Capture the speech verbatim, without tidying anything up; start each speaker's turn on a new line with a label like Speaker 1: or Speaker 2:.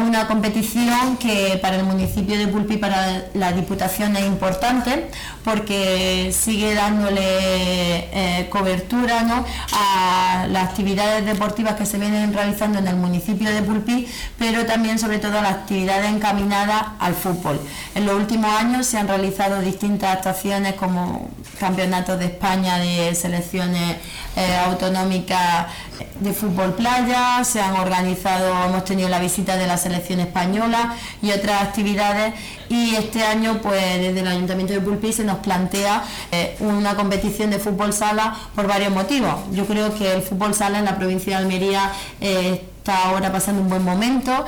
Speaker 1: una competición que para el municipio de Pulpí, para la Diputación, es importante porque sigue dándole eh, cobertura, ¿no?, a las actividades deportivas que se vienen realizando en el municipio de Pulpí, pero también sobre todo a las actividades encaminadas al fútbol. En los últimos años se han realizado distintas actuaciones como campeonatos de España de selecciones eh, autonómicas de fútbol playa, se han organizado, hemos tenido la visita de la selección española y otras actividades, y este año pues desde el Ayuntamiento de Pulpí se nos plantea eh, una competición de fútbol sala por varios motivos. Yo creo que el fútbol sala en la provincia de Almería eh, está ahora pasando un buen momento.